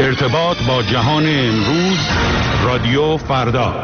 ارتباط با جهان امروز، رادیو فردا.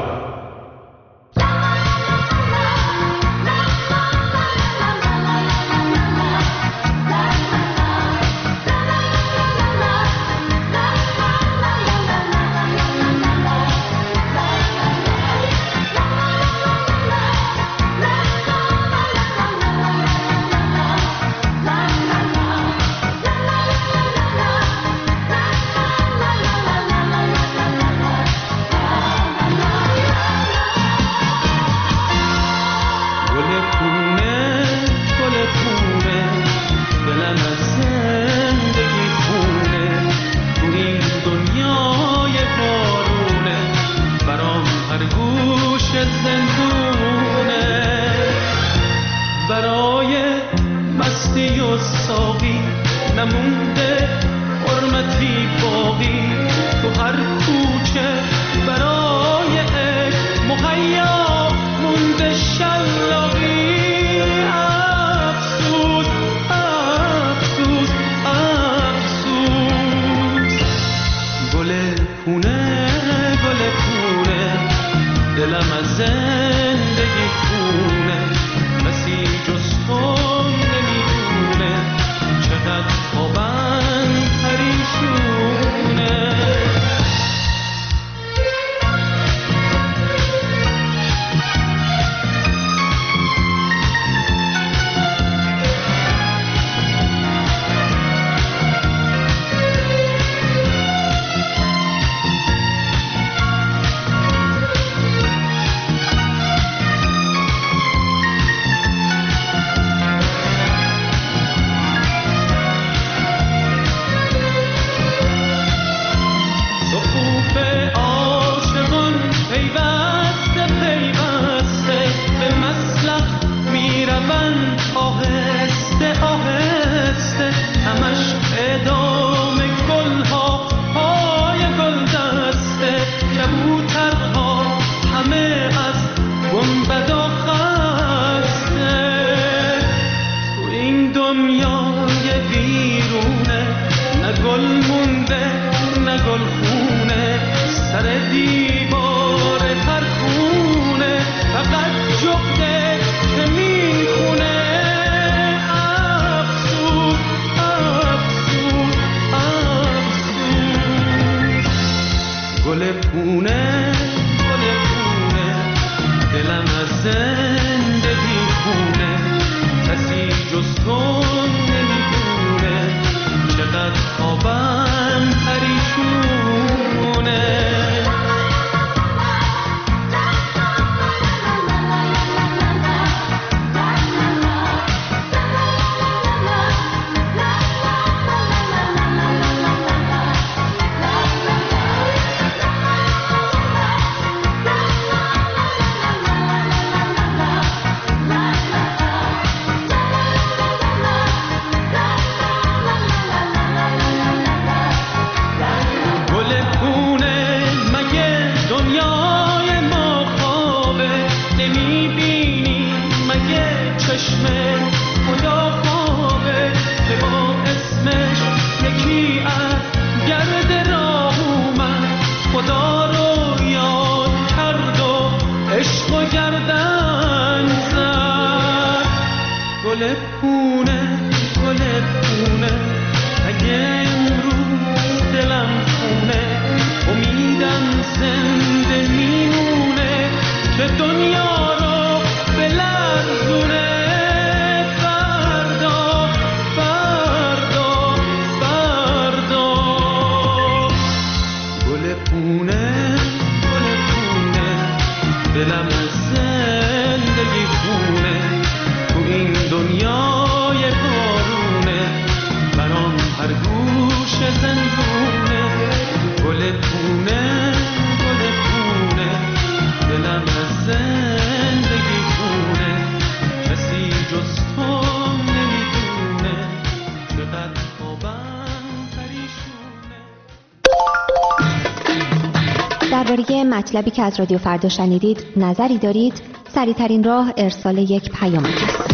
درباره مطلبی که از رادیو فردا شنیدید نظری دارید؟ سریع‌ترین راه ارسال یک پیامک است.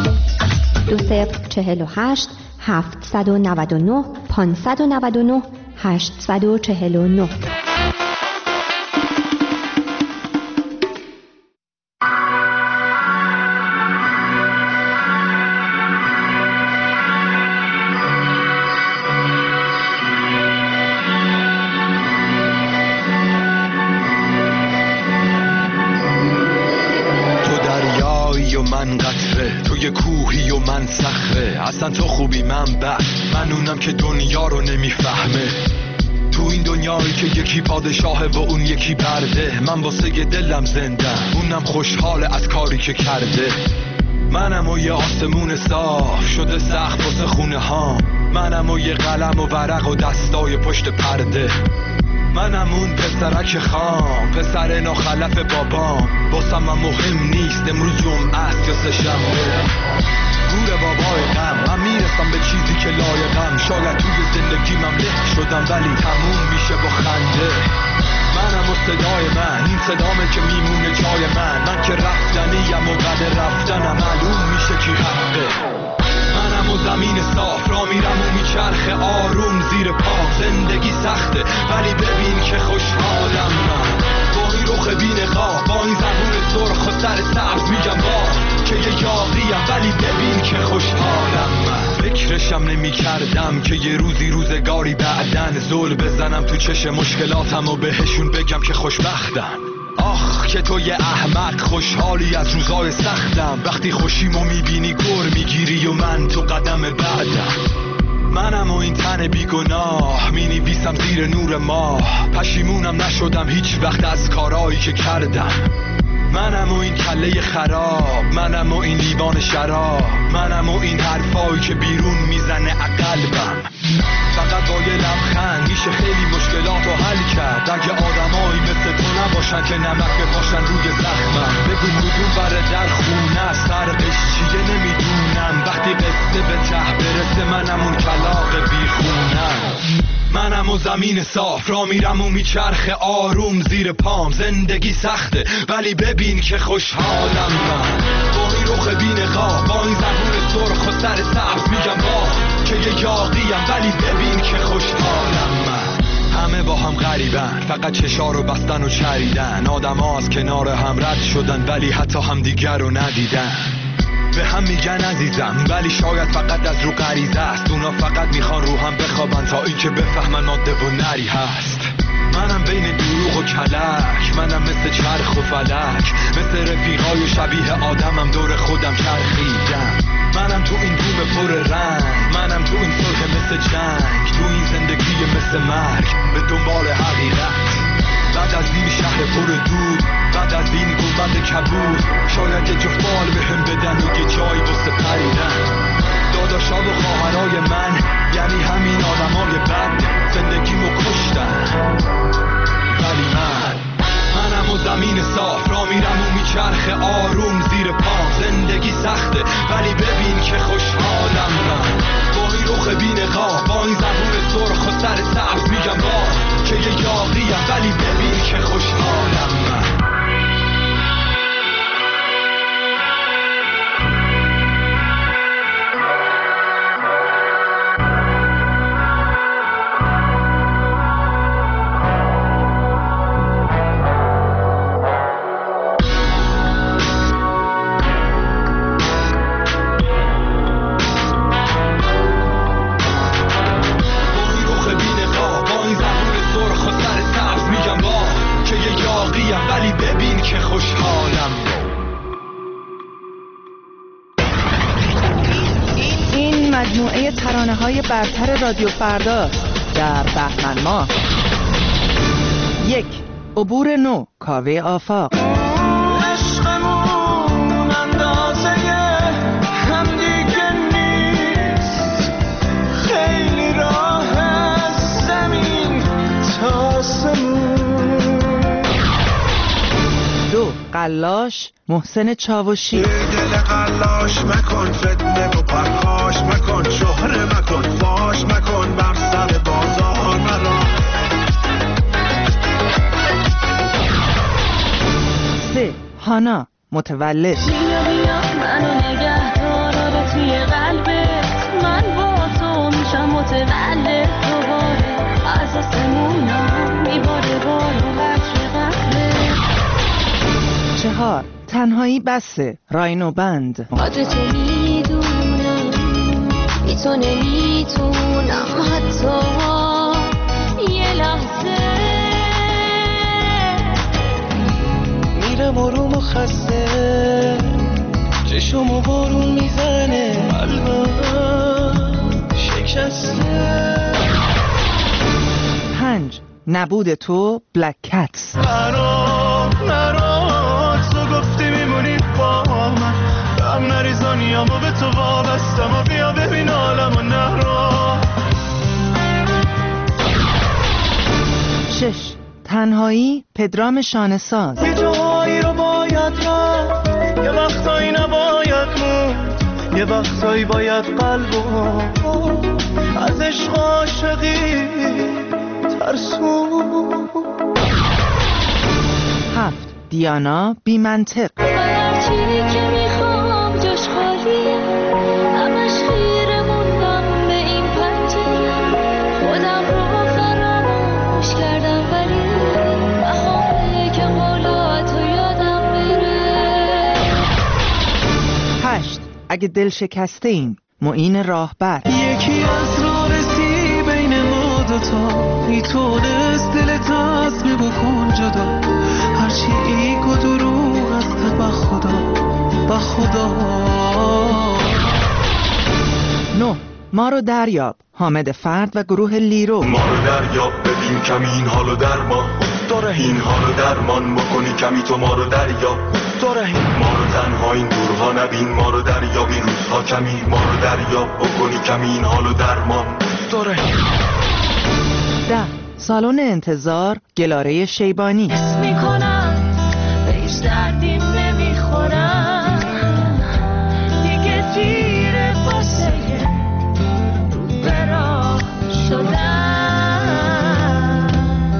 2048 799 599 849. اصلا تو خوبی من بد، من اونم که دنیا رو نمیفهمه. تو این دنیایی که یکی پادشاهه و اون یکی برده، من واسه دلم زندم، اونم خوشحاله از کاری که کرده. منم و یه آسمون صاف شده سخت واسه خونه ها، منم و یه قلم و ورق و دستای پشت پرده. منم اون پسرک خام، پسر ناخلف بابام، واسم من مهم نیست امروز جمعه است یا سه‌شنبه. گور بابای غم، من میرسم به چیزی که لایقم. شاید توی زندگی من له شدم ولی تموم میشه با خنده. منم و صدای من، این صدامه که میمونه جای من که رفتنیم و بعد رفتنم معلوم میشه کی حقه. منم و زمین صاف را میرم و میچرخه آروم زیر پام. زندگی سخته ولی ببین که خوشحالم من، با این رخ بی‌نقاب، با این زبون سرخ و سر سبز میگم با که یه یاغیم ولی ببین که خوشحالم من. فکرشم نمی کردم که یه روزگاری بعدن زل بزنم تو چش مشکلاتم و بهشون بگم که خوشبختم. آخ که تو یه احمق خوشحالی از روزای سختم، وقتی خوشیمو میبینی گر میگیری و من تو قدم بعدم. منم و این تن بیگناه مینویسم زیر نور ماه، پشیمونم نشدم هیچ وقت از کارایی که کردم. منم و این کله خراب، منم و این لیوان شراب، منم و این حرفایی که بیرون میزنه قلبم. فقط با یه لبخند میشه خیلی مشکلاتو حل کرد، اگه آدمایی مثل تو نباشن که نمک بپاشن روی زخمم. بگو کدوم بره در خونه است، فرقش چیه نمیدونم. وقتی قصه به ته برسه منم اون کلاغ بیخونم. منم و زمین صاف را میرم و میچرخه آروم زیر پام. زندگی سخته ولی ببین که خوشحالم من، با این رخ بی‌نقاب، با این زبون سرخ و سر سبز میگم با که یه یاغیم ولی ببین که خوشحالم من. همه با هم غریبن، فقط چشا رو بستن و چریدن. آدم ها از کنار هم رد شدن ولی حتی هم دیگر رو ندیدن. به هم میگن عزیزم ولی شاید فقط از رو غریزه است. اونا فقط میخوان رو هم بخوابن تا این که بفهمن ماده و نری هست. منم بین دروغ و کلک، منم مثل چرخ و فلک، مثل رفیقای شبیه آدمم دور خودم چرخیدم. منم تو این بوم پر رنگ، منم تو این صلح مثل جنگ، تو این زندگی مثل مرگ به دنبال حقیقت. بعد از این شهر پر دود، بعد از این گنبد کبود، شاید یه جفال به هم بدن و یه جایی واسه پریدن. داداشا و خواهرای من یعنی همین آدمای بد، زندگیمو کشتن ولی منم و زمین صاف را میرم و میچرخه آروم زیر پام. زندگی سخته ولی ببین که خوشحالم من، با این رخ بی‌نقاب، با این زبون سرخ و سر سبز میگم با که یه یاغیم ولی ببین که خوشحالم من. مجموعه ترانه‌های برتر رادیو فرداست در بهمن ماه. 1. عبور نو، کاوه آفاق. عشقمون اندازه هم دیگه نیست، خیلی راه از زمین تا آسمون. 2. قلاش، محسن چاوشی. دل قلاش مکن، فتنه و پرخاش مکن، شهره مکن، فاش مکن، بر سر بازار مرا. 3. هانا، متولد. بیا منو نگه دار توی قلبت، من با تو میشم متولد دوباره، از تنهایی بسه، راینو بند. قدرتو میدونم بی تو نمیتونم حتی یه لحظه. میرم آروم و خسته، چشمو بارون میزنه، قلبم شکسته. 5 نبود تو، بلک کتس. نرو تو گفتی میمونی با من، هم نریزانیامو به تو وابستم و بیا ببین عالمو. نرو 6 تنهایی، پدرام شانه‌ساز. یه جایی رو باید رفت، یه وقتایی نباید موند، یه وقتایی باید قلبو از عشق عاشقی ترسون. 7 دیانا، بی منطق. هر چیزی که میخوام جاش خالیه، همش خیره موندم به این پنجره. خودم رو فراموش کردم ولی بخوامه که قولاتو یادم بره. 8 اگه دل شکسته ایم، معین راهبر. یکی از رارسی بین ما دوتا، میتونست دلت از می بکن جدا، هرچی ایگ و دروغ است به خدا، به خدا. 9 ما رو دریاب، حامد فرد و گروه لیرو. ما رو دریاب ببین کمی این حالو درمان داره، این حالو درمان بکنی کمی تو ما رو دریاب داره. ما رو تنها این دورها نبین، ما رو دریاب این روزها کمی، ما رو دریاب بکنی کمی این حالو درمان داره. 10 سالن انتظار، گلاره شیبانی. میکنم به هیچ دردیم نمیخورم دیگه، دیره واسه رو به راه شدم.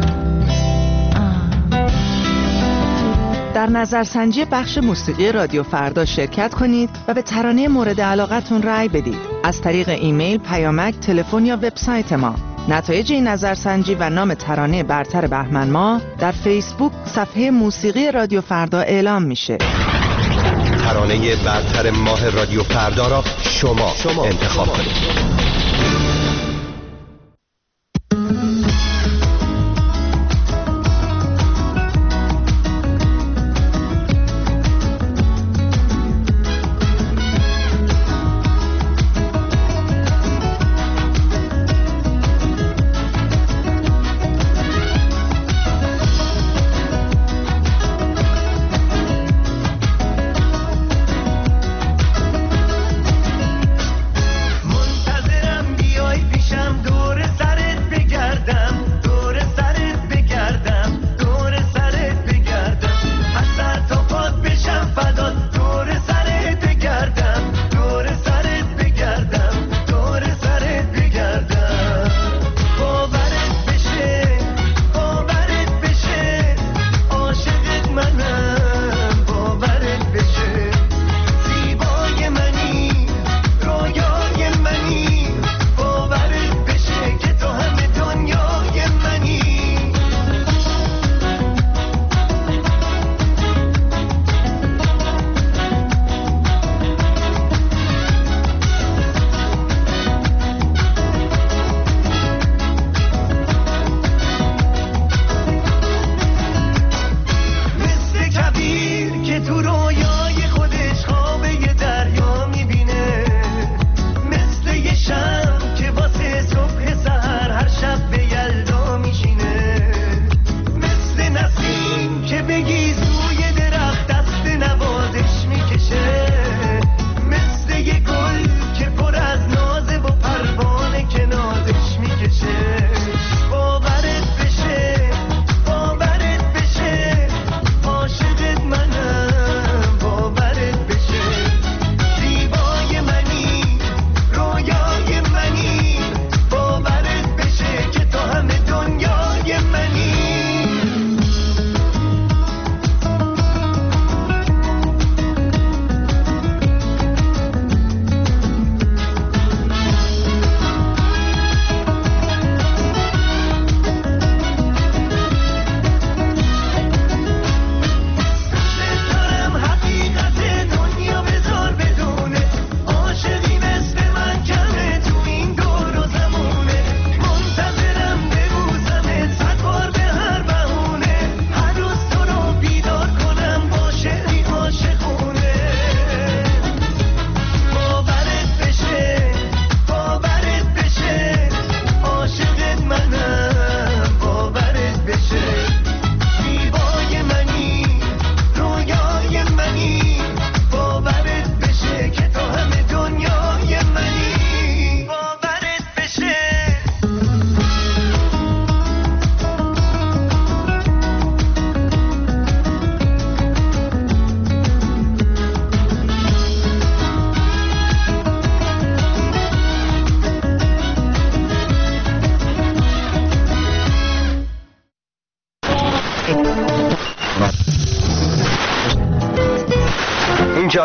در نظرسنجی بخش موسیقی رادیو فردا شرکت کنید و به ترانه مورد علاقتون رأی بدید از طریق ایمیل، پیامک، تلفن یا وبسایت ما. نتایج این نظرسنجی و نام ترانه برتر بهمن ماه در فیسبوک صفحه موسیقی رادیو فردا اعلام میشه. ترانه برتر ماه رادیو فردا را شما انتخاب کنید. منتظرم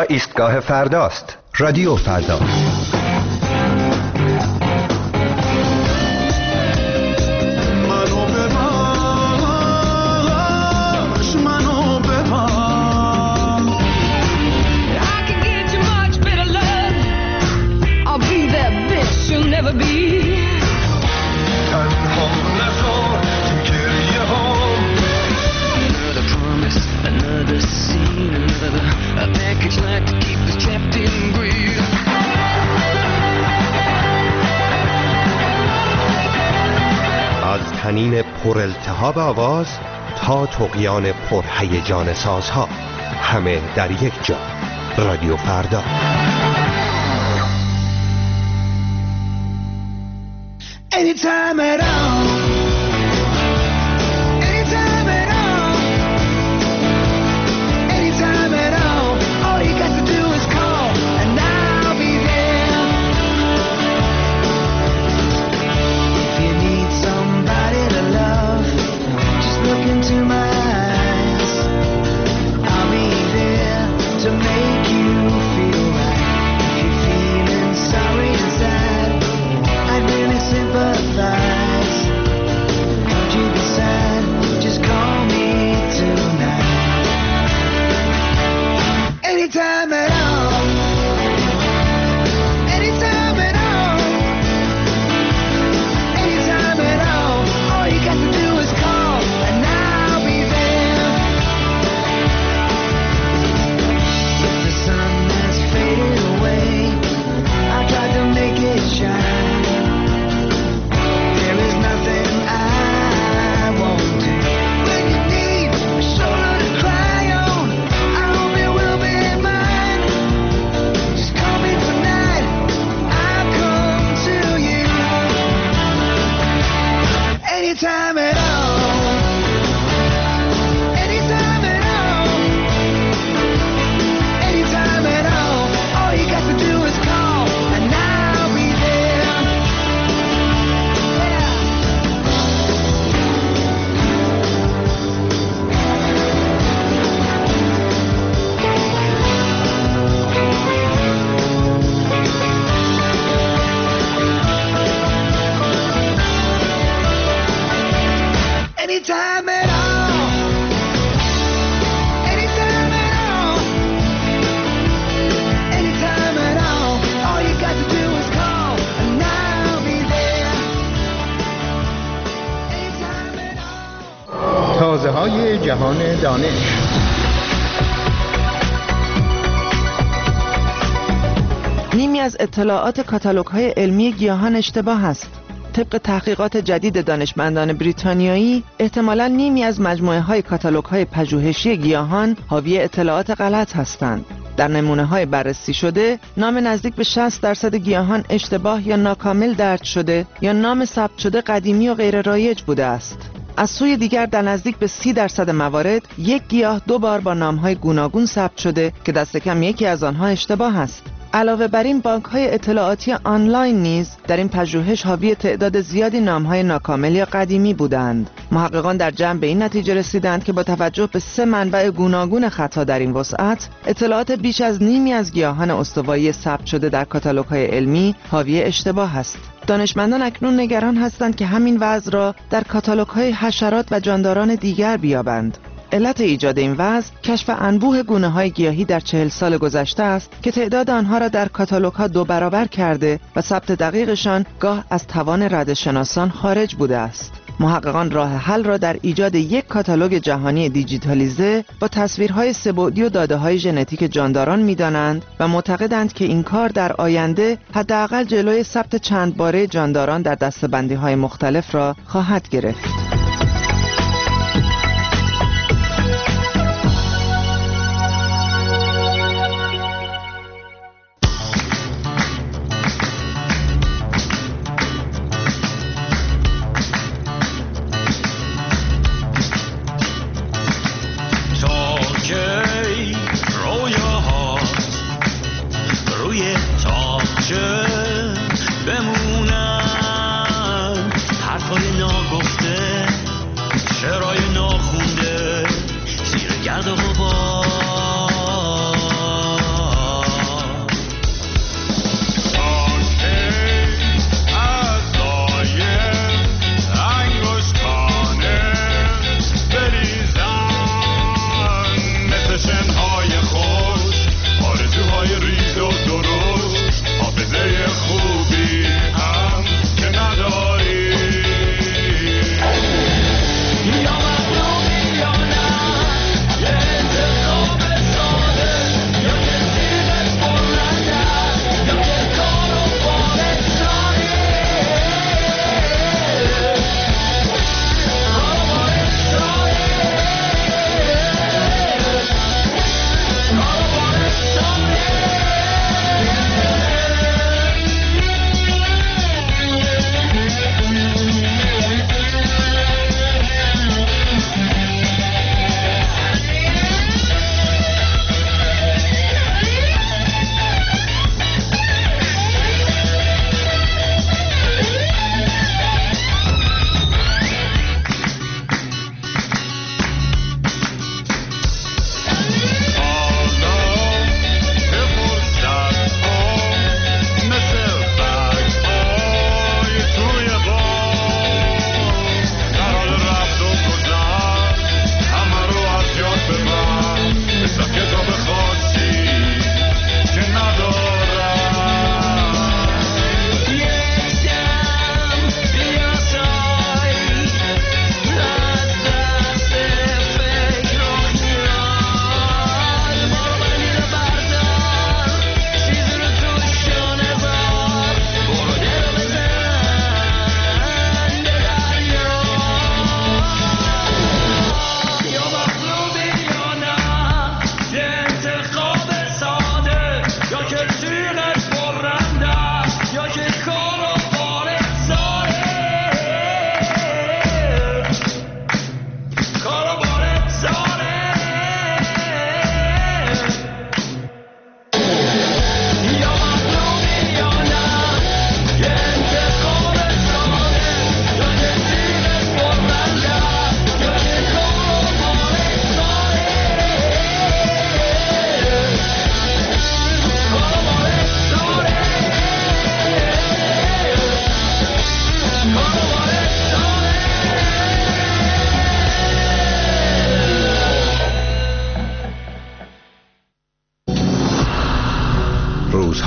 ایستگاه فرداست. رادیو فردا. از طنین پر التهاب آواز تا طغیان پر هیجان سازها، همه در یک جا. رادیو فردا. Anytime at all. Anytime at all. Anytime at all. All you got to do is call and I'll be there. If you need somebody to love, just look into my eyes. I'll be there to make you feel right. If you're feeling sorry inside, I'd really sympathize. Don't you be sad, just call me tonight. Anytime at all. Anytime at all. Anytime at all. All you got to do is call and I'll be there. If the sun has faded away, I tried to make it shine. There is nothing I won't do. When you need a shoulder to cry on, I hope it will be mine. Just call me tonight, I'll come to you. Anytime at all. Anytime at all. Anytime at all. All you got to do is call and I'll be there. Yeah. Anytime at all. Anytime at all. Anytime at all. All you got to do is call and I'll be there. Anytime at all. تازه های جهان دانش. نیمی از اطلاعات کاتالوگ‌های علمی گیاهان اشتباه است. طبق تحقیقات جدید دانشمندان بریتانیایی، احتمالاً نیمی از مجموعه‌های کاتالوگ‌های پژوهشی گیاهان حاوی اطلاعات غلط هستند. در نمونه‌های بررسی شده، نام نزدیک به 60% گیاهان اشتباه یا ناکامل درج شده یا نام ثبت شده قدیمی و غیر رایج بوده است. از سوی دیگر در نزدیک به 30% موارد، یک گیاه 2 بار با نام‌های گوناگون ثبت شده که دست کم یکی از آنها اشتباه است. علاوه بر این، بانک‌های اطلاعاتی آنلاین نیز در این پژوهش حاوی تعداد زیادی نام‌های ناکامل یا قدیمی بودند. محققان در جمع به این نتیجه رسیدند که با توجه به 3 منبع گوناگون خطا در این وسعت، اطلاعات بیش از نیمی از گیاهان استوایی ثبت شده در کاتالوگ‌های علمی حاوی اشتباه است. دانشمندان اکنون نگران هستند که همین وضع را در کاتالوگ‌های حشرات و جانداران دیگر بیابند. علت ایجاد این وضع کشف انبوه گونه‌های گیاهی در 40 سال گذشته است که تعداد آنها را در کاتالوگ‌ها 2 برابر کرده و ثبت دقیقشان گاه از توان ردشناسان خارج بوده است. محققان راه حل را در ایجاد یک کاتالوگ جهانی دیجیتالیزه با تصویرهای سه‌بعدی و داده‌های ژنتیک جانداران می‌دانند و معتقدند که این کار در آینده حداقل جلوی ثبت چند باره جانداران در دسته‌بندی‌های مختلف را خواهد گرفت.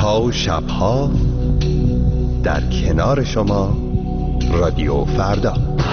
روزها و شبها در کنار شما رادیو فردا.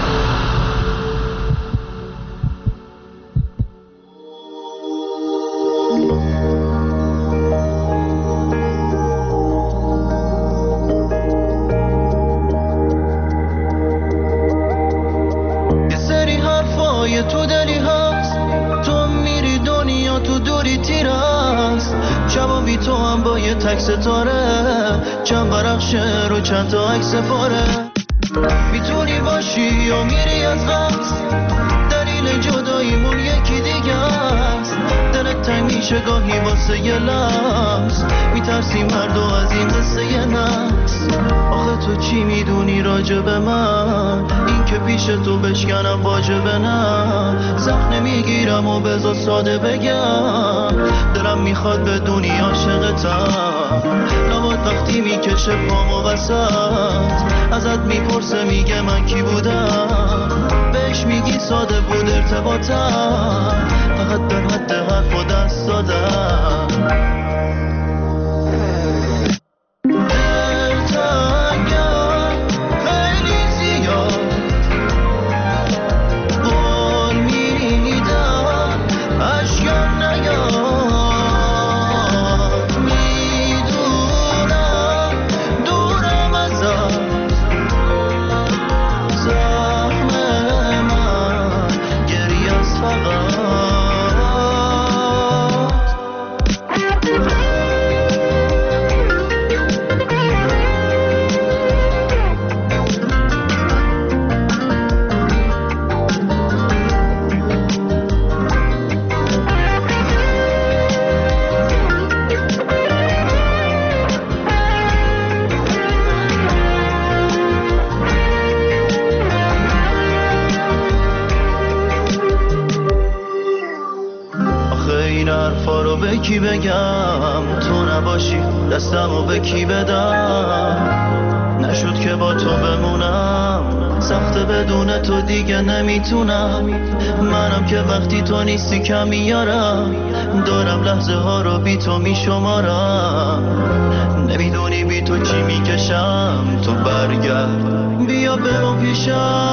یه سری حرفای تو دلی هست، تو میری دنیا تو دوری تیر هست، جوابی تو هم با یه تک ستاره، چند برخشه رو چند تا عکس پاره. میتونی باشی یا میری از قصد، دلیل جداییمون یکی دیگه است. دلت تنگ میشه گاهی واسه یه لحظ، میترسی مردو از این قصه یه نفس. آخه تو چی میدونی راجب من، این که پیش تو بشکنم واجبه نه. سخت نمیگیرم و بذار ساده بگم، دلم میخواد بدونی عاشقتم. نباد وقتی میکشه پامو وسط، ازت میپرسه میگه من کی بودم، بهش میگی ساده بود ارتباطم، فقط در حد حرف و دست دادم. به کی بگم تو نباشی، دستمو به کی بدم، نشد که با تو بمونم، سخته بدون تو دیگه نمیتونم. منم که وقتی تو نیستی کم میارم، دارم لحظه ها رو بی تو میشمارم. نمیدونی بی تو چی میکشم، تو برگرد بیا برو پیشم.